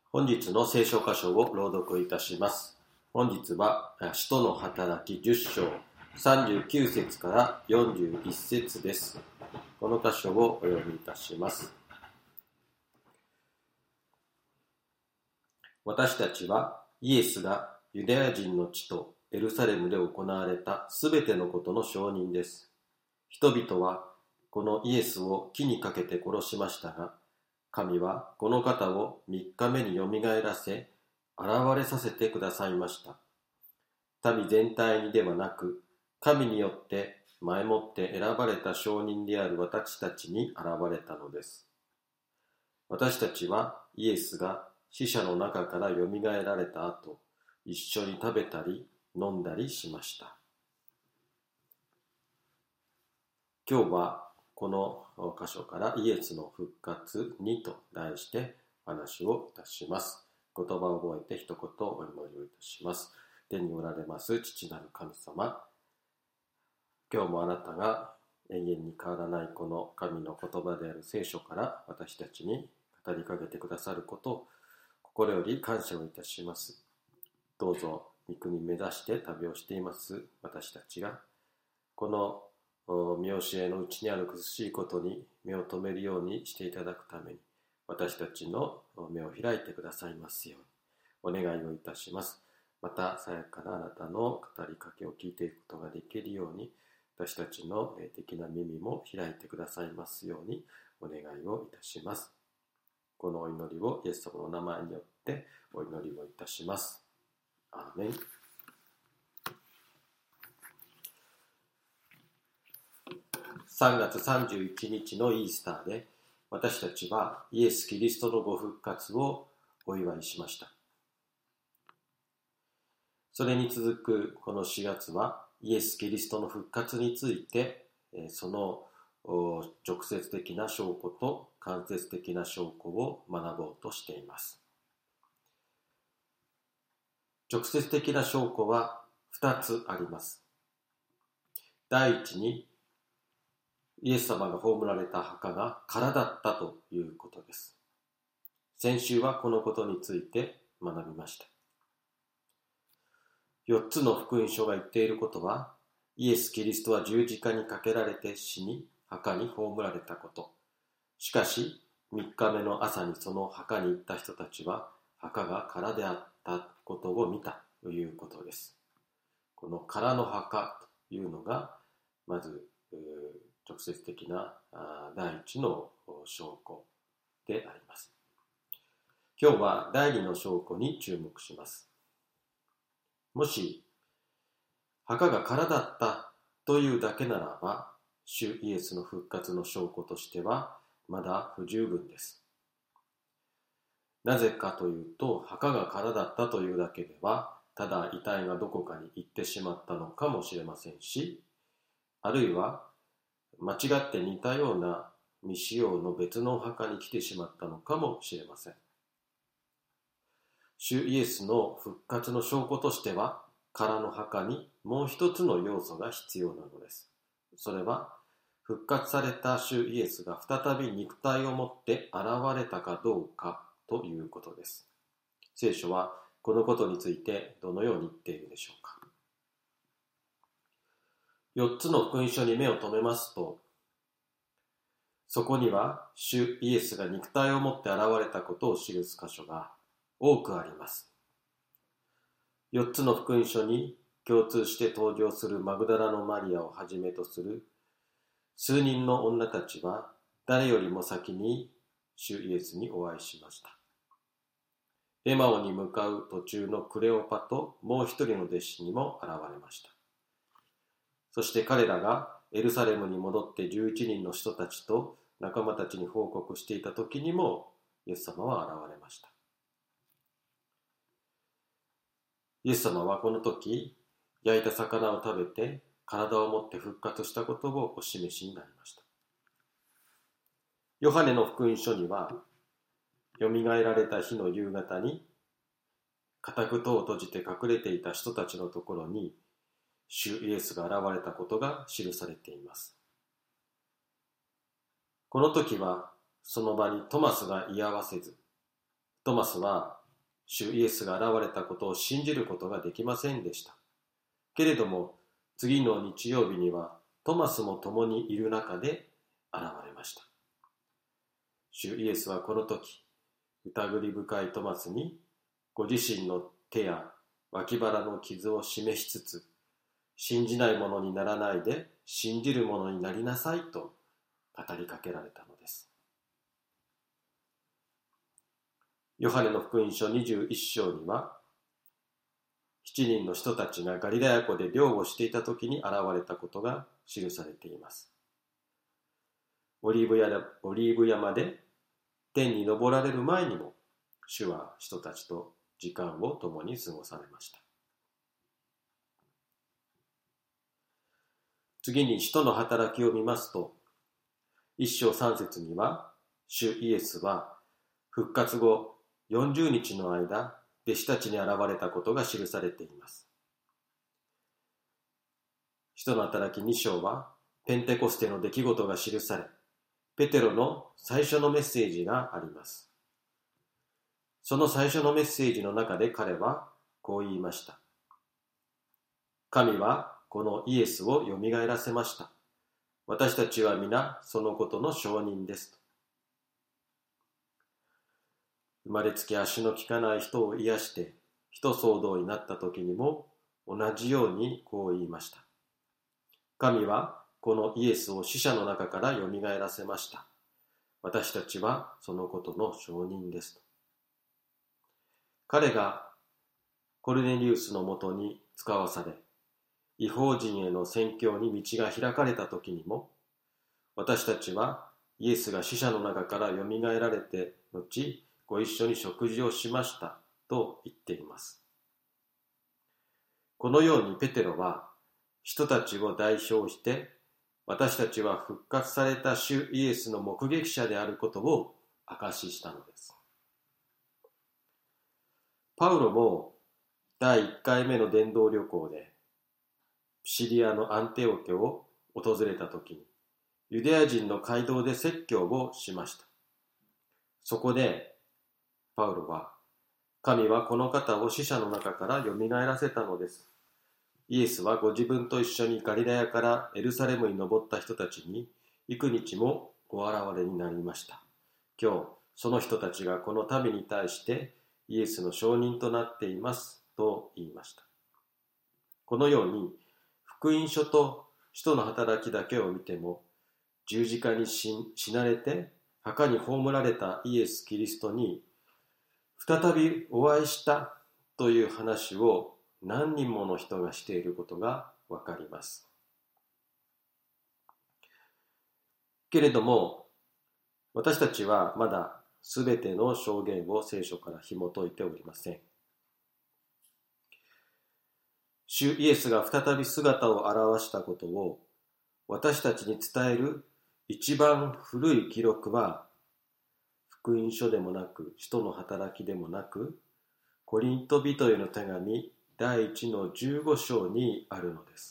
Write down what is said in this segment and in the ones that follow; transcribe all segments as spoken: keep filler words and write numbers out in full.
本日の聖書箇所を朗読いたします。本日は使徒の働きじゅっ章さんじゅうきゅう節からよんじゅういち節です。この箇所をお読みいたします。私たちはイエスがユダヤ人の地とエルサレムで行われたすべてのことの証人です。人々はこのイエスを木にかけて殺しましたが、神はこの方を三日目によみがえらせ、現れさせてくださいました。民全体にではなく、神によって前もって選ばれた証人である私たちに現れたのです。私たちはイエスが死者の中からよみがえられた後、一緒に食べたり飲んだりしました。今日はこの箇所からイエスの復活にと題して話をいたします。言葉を覚えて一言お祈りをいたします。天におられます父なる神様、今日もあなたが永遠に変わらないこの神の言葉である聖書から私たちに語りかけてくださることを心より感謝をいたします。どうぞ御国目指して旅をしています私たちが、この見教えのうちにある苦しいことに目を留めるようにしていただくために、私たちの目を開いてくださいますようにお願いをいたします。またさやかなあなたの語りかけを聞いていくことができるように、私たちの霊的な耳も開いてくださいますようにお願いをいたします。このお祈りをイエス様の名前によってお祈りをいたします。アーメン。さんがつさんじゅういちにちのイースターで、私たちはイエス・キリストのご復活をお祝いしました。それに続くこのしがつはイエス・キリストの復活について、その直接的な証拠と間接的な証拠を学ぼうとしています。直接的な証拠はふたつあります。第一に、イエス様が葬られた墓が空だったということです。先週はこのことについて学びました。よっつの福音書が言っていることは、イエス・キリストは十字架にかけられて死に、墓に葬られたこと。しかし、みっかめの朝にその墓に行った人たちは、墓が空であったことを見たということです。この空の墓というのが、まず、直接的な第一の証拠であります。今日は第二の証拠に注目します。もし墓が空だったというだけならば、主イエスの復活の証拠としてはまだ不十分です。なぜかというと、墓が空だったというだけでは、ただ遺体がどこかに行ってしまったのかもしれませんし、あるいは間違って似たような未使用の別のお墓に来てしまったのかもしれません。主イエスの復活の証拠としては、空の墓にもう一つの要素が必要なのです。それは、復活された主イエスが再び肉体を持って現れたかどうかということです。聖書はこのことについてどのように言っているでしょうか。よっつの福音書に目を留めますと、そこには主イエスが肉体を持って現れたことを記す箇所が多くあります。よっつの福音書に共通して登場するマグダラのマリアをはじめとする数人の女たちは、誰よりも先に主イエスにお会いしました。エマオに向かう途中のクレオパともう一人の弟子にも現れました。そして彼らがエルサレムに戻ってじゅういちにんの人たちと仲間たちに報告していた時にも、イエス様は現れました。イエス様はこの時、焼いた魚を食べて体を持って復活したことをお示しになりました。ヨハネの福音書には、よみがえられた日の夕方に、固く戸を閉じて隠れていた人たちのところに、主イエスが現れたことが記されています。この時はその場にトマスが居合わせず、トマスは主イエスが現れたことを信じることができませんでした。けれども、次の日曜日にはトマスも共にいる中で現れました。主イエスはこの時、疑り深いトマスにご自身の手や脇腹の傷を示しつつ、信じない者にならないで信じる者になりなさいと語りかけられたのです。ヨハネの福音書にじゅういっ章には、七人の人たちがガリラヤ湖で漁をしていた時に現れたことが記されています。オリーブ山、オリーブ山で天に昇られる前にも、主は人たちと時間を共に過ごされました。次に使徒の働きを見ますと、一章三節には、主イエスは復活後よんじゅうにちの間、弟子たちに現れたことが記されています。使徒の働きに章は、ペンテコステの出来事が記され、ペテロの最初のメッセージがあります。その最初のメッセージの中で彼はこう言いました。神はこのイエスをよみがえらせました。私たちは皆そのことの証人ですと。生まれつき足の利かない人を癒して人騒動になった時にも同じようにこう言いました。神はこのイエスを死者の中からよみがえらせました。私たちはそのことの証人ですと。彼がコルネリウスのもとに使わされ、異邦人への宣教に道が開かれた時にも、私たちはイエスが死者の中からよみがえられて後、ご一緒に食事をしましたと言っています。このようにペテロは人たちを代表して、私たちは復活された主イエスの目撃者であることを証ししたのです。パウロもだいいっかいめの伝道旅行でシリアのアンテオ家を訪れたときに、ユダヤ人の街道で説教をしました。そこでパウロは、神はこの方を死者の中からよみがえらせたのです。イエスはご自分と一緒にガリラヤからエルサレムに登った人たちに幾日もご現れになりました。今日、その人たちがこの民に対してイエスの証人となっていますと言いました。このように、福音書と使徒の働きだけを見ても、十字架に死なれて墓に葬られたイエス・キリストに再びお会いしたという話を何人もの人がしていることがわかります。けれども、私たちはまだすべての証言を聖書から紐解いておりません。主イエスが再び姿を現したことを私たちに伝える一番古い記録は、福音書でもなく、使徒の働きでもなく、コリント人への手紙第一のじゅうご章にあるのです。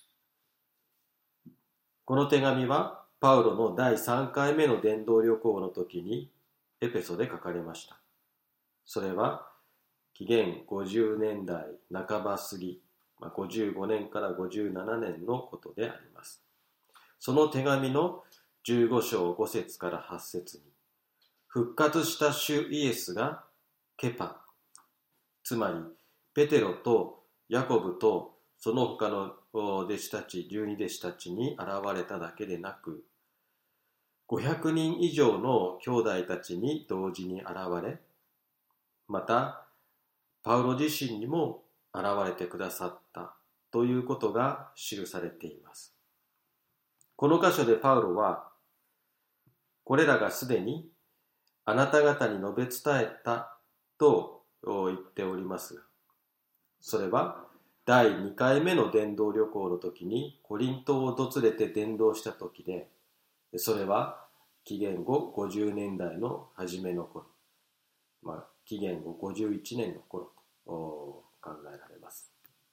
この手紙はパウロのだいさんかいめの伝道旅行の時にエペソで書かれました。それは紀元ごじゅうねんだいなかば過ぎ、ごじゅうごねんからごじゅうななねんのことであります。その手紙のじゅうご章ご節からはち節に、復活した主イエスがケパ、つまりペテロとヤコブとその他の弟子たち、十二弟子たちに現れただけでなく、ごひゃくにん以上の兄弟たちに同時に現れ、またパウロ自身にも現れてくださったということが記されています。この箇所でパウロは、これらがすでにあなた方に述べ伝えたと言っておりますが、それはだいにかいめの伝道旅行の時にコリントを訪れて伝道した時で、それは紀元後ごじゅうねんだいの初めの頃、まあ、紀元後ごじゅういちねんの頃と考えられます。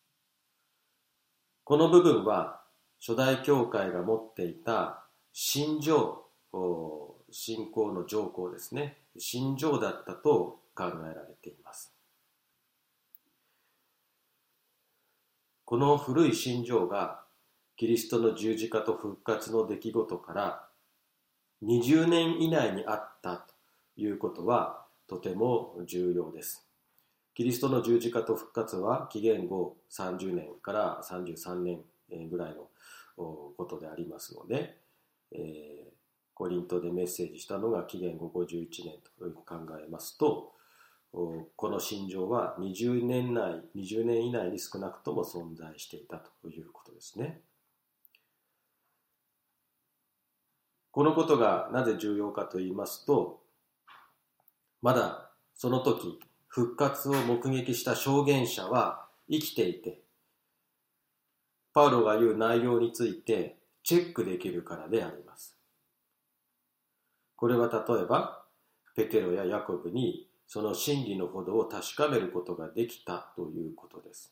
この部分は初代教会が持っていた信条、信仰の条項ですね、信条だったと考えられています。 この古い信条がキリストの十字架と復活の出来事からにじゅうねん以内にあったということはとても重要です。キリストの十字架と復活は紀元後さんじゅうねんからさんじゅうさんねんぐらいのことでありますので、えー、コリントでメッセージしたのが紀元後ごじゅういちねんと考えますと、この信条はにじゅうねん内、にじゅうねん以内に少なくとも存在していたということですね。このことがなぜ重要かと言いますと、まだその時復活を目撃した証言者は生きていて、パウロが言う内容についてチェックできるからであります。これは例えばペテロやヤコブにその真理のほどを確かめることができたということです。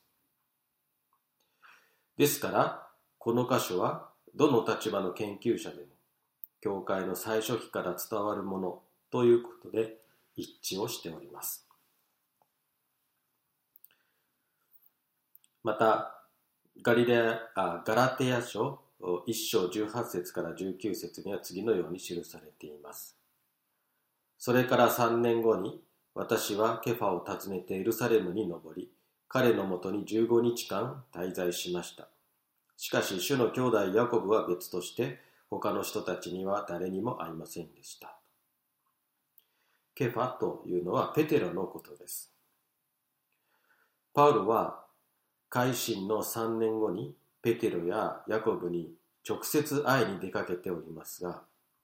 ですからこの箇所はどの立場の研究者でも教会の最初期から伝わるものということで一致をしております。またガリレア、ガラテヤ書いっ章じゅうはち節からじゅうきゅう節には次のように記されています。それからさんねんごに私はケファを訪ねてエルサレムに登り、彼のもとにじゅうごにちかん滞在しました。しかし主の兄弟ヤコブは別として他の人たちには誰にも会いませんでした。ケファというのはペテロのことです。パウロは改心のさんねんごにペテロやヤコブに直接会いに出かけておりますが、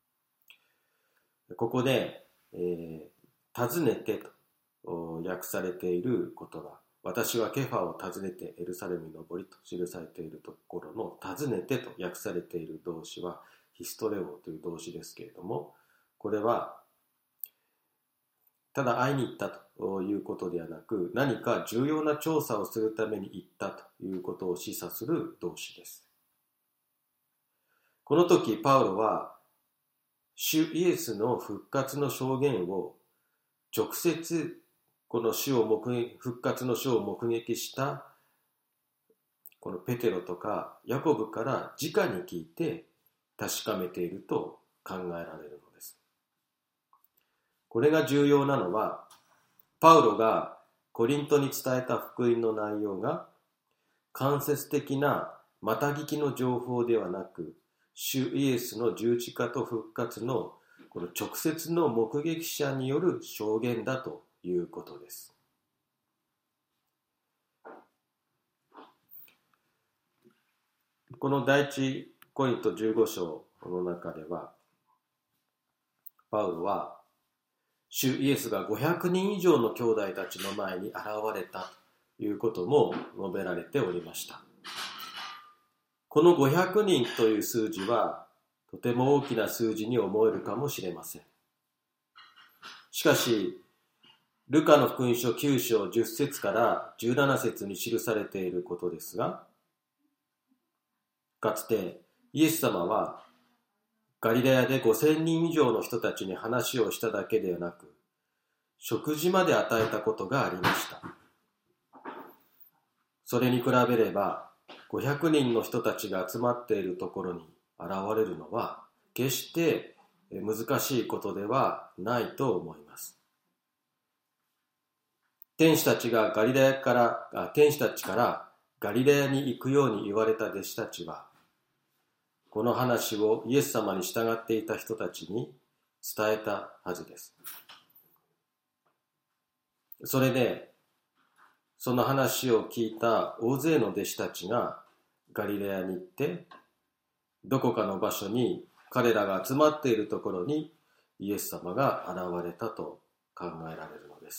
ここで、えー、訪ねてと訳されている言葉、私はケファを訪ねてエルサレムに登りと記されているところの訪ねてと訳されている動詞はヒストレオという動詞ですけれども、これはただ会いに行ったということではなく、何か重要な調査をするために行ったということを示唆する動詞です。この時パウロは主イエスの復活の証言を直接この主を目撃復活の主を目撃したこのペテロとかヤコブから直に聞いて確かめていると考えられるのです。これが重要なのは、パウロがコリントに伝えた福音の内容が間接的なまた聞きの情報ではなく、主イエスの十字架と復活のこの直接の目撃者による証言だということです。この第一コリントじゅうご章の中では、パウロは主イエスがごひゃくにん以上の兄弟たちの前に現れたということも述べられておりました。このごひゃくにんという数字はとても大きな数字に思えるかもしれません。しかし、ルカの福音書きゅう章じゅっ節からじゅうなな節に記されていることですが、かつてイエス様はガリラヤでごせんにん以上の人たちに話をしただけではなく、食事まで与えたことがありました。それに比べれば、ごひゃくにんの人たちが集まっているところに現れるのは、決して難しいことではないと思います。天使たちがガリラヤから、天使たちからガリラヤに行くように言われた弟子たちは、この話をイエス様に従っていた人たちに伝えたはずです。それで、その話を聞いた大勢の弟子たちがガリレアに行って、どこかの場所に彼らが集まっているところにイエス様が現れたと考えられるのです。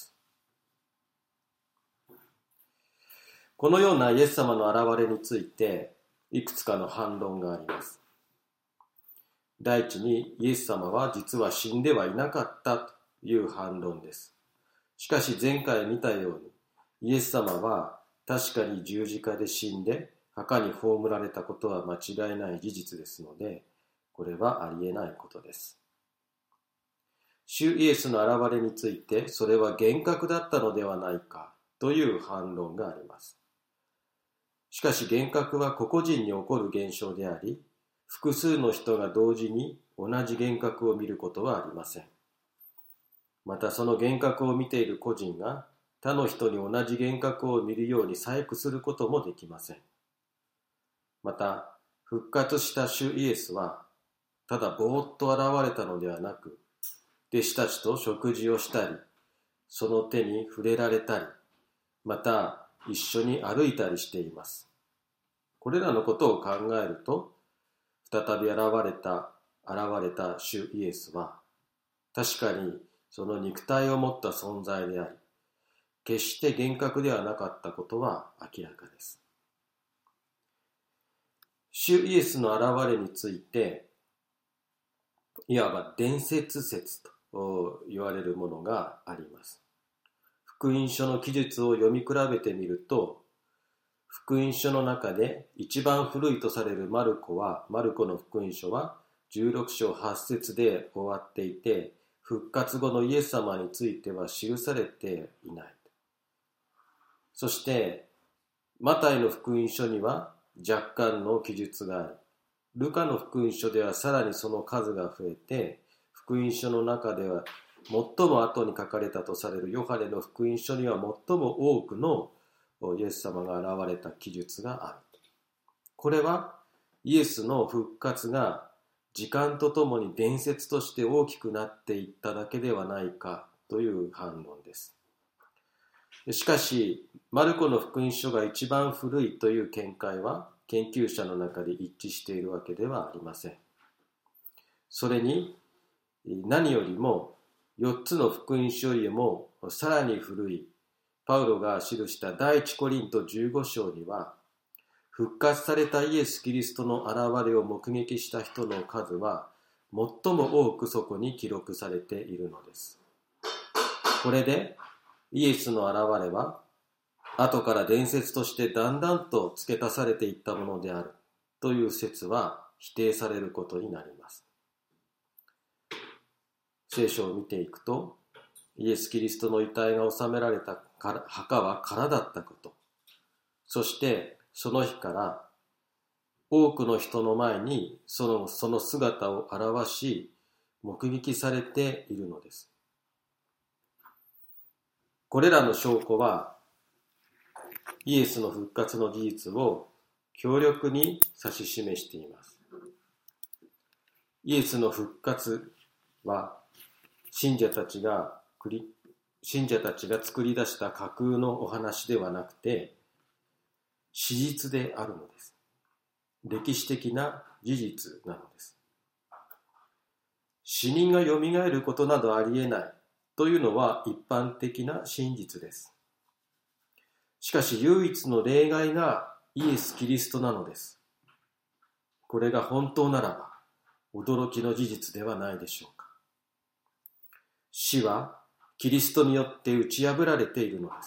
このようなイエス様の現れについていくつかの反論があります。第一に、イエス様は実は死んではいなかったという反論です。しかし前回見たように、イエス様は確かに十字架で死んで墓に葬られたことは間違いない事実ですので、これはありえないことです。主イエスの現れについて、それは幻覚だったのではないかという反論があります。 しかし幻覚は個々人に起こる現象であり、複数の人が同時に同じ幻覚を見ることはありません。またその幻覚を見ている個人が他の人に同じ幻覚を見るように細工することもできません。また復活した主イエスはただぼーっと現れたのではなく、弟子たちと食事をしたり、その手に触れられたり、また一緒に歩いたりしています。これらのことを考えると、再び現れた、現れた主イエスは、確かにその肉体を持った存在であり、決して幻覚ではなかったことは明らかです。主イエスの現れについて、いわば伝説説と言われるものがあります。福音書の記述を読み比べてみると、福音書の中で一番古いとされるマルコは、マルコの福音書はじゅうろく章はち節で終わっていて、復活後のイエス様については記されていない。そして、マタイの福音書には若干の記述があり、ルカの福音書ではさらにその数が増えて、福音書の中では最も後に書かれたとされるヨハネの福音書には最も多くのイエス様が現れた記述がある。これはイエスの復活が時間とともに伝説として大きくなっていっただけではないかという反論です。しかし、マルコの福音書が一番古いという見解は研究者の中で一致しているわけではありません。それに何よりもよっつの福音書よりもさらに古いパウロが記した第一コリントじゅうご章には、復活されたイエス・キリストの現れを目撃した人の数は最も多くそこに記録されているのです。これでイエスの現れは後から伝説としてだんだんと付け足されていったものであるという説は否定されることになります。聖書を見ていくと、イエス・キリストの遺体が収められた墓は空だったこと、そしてその日から多くの人の前にその、その姿を表し目撃されているのです。これらの証拠はイエスの復活の事実を強力に指し示しています。イエスの復活は信者たちが信者たちが作り出した架空のお話ではなくて史実であるのです。歴史的な事実なのです。死人がよみがえることなどありえないというのは一般的な真実です。しかし唯一の例外がイエス・キリストなのです。これが本当ならば驚きの事実ではないでしょうか。死はキリストによって打ち破られているのです。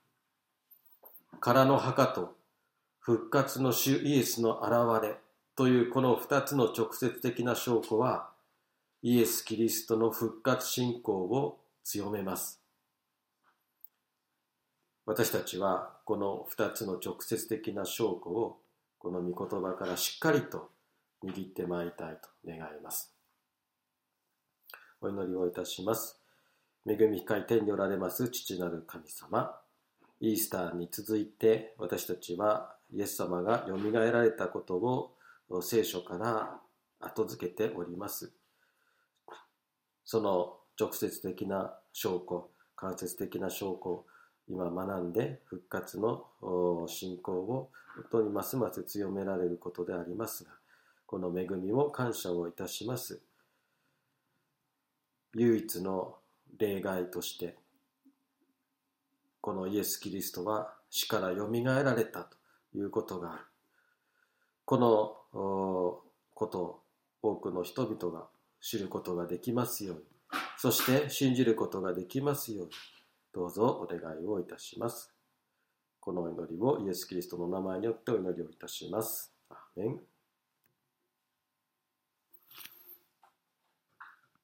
空の墓と復活の主イエスの現れというこの二つの直接的な証拠はイエス・キリストの復活信仰を強めます。私たちはこの二つの直接的な証拠をこの御言葉からしっかりと握ってまいりたいと願います。お祈りをいたします。恵み深い天におられます父なる神様、イースターに続いて私たちはイエス様がよみがえられたことを聖書から後付けております。その直接的な証拠、間接的な証拠、今学んで復活の信仰を本当にますます強められることでありますが、この恵みを感謝をいたします。唯一の例外としてこのイエス・キリストは死からよみがえられたということがある。このことを多くの人々が知ることができますように、そして信じることができますように、どうぞお願いをいたします。この祈りをイエス・キリストの名前によってお祈りをいたします。アーメン。